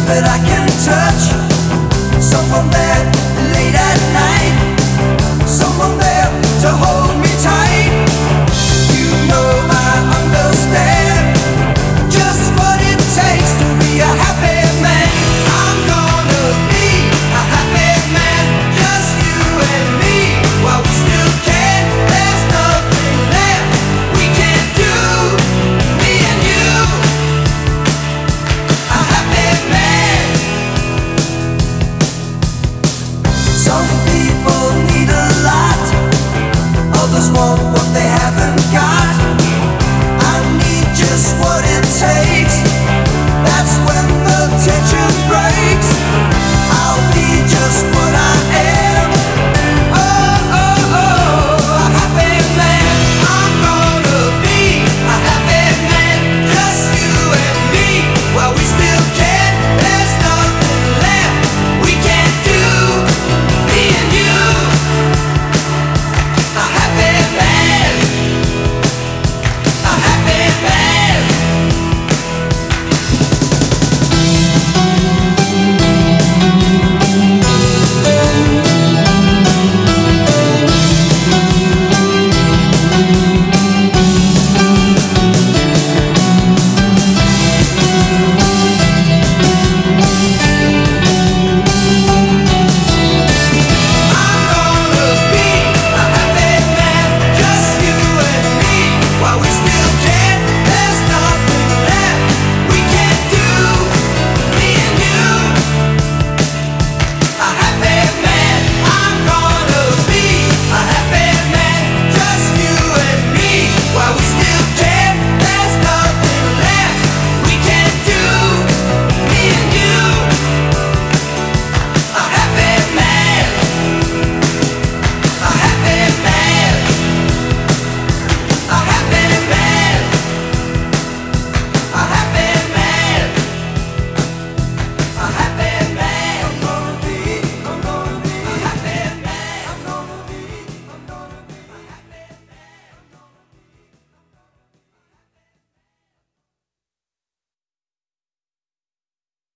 that I can touch. Someone there late at night. Someone there to hold me tight. You know I understand just what it takes to be a happy man. I'm gonna be a happy man, just you and me. While we still can, there's nothing left we can't do. Me and you, a happy man. Some people need a lot, others want what they haven't got. I need just what it takes. That's when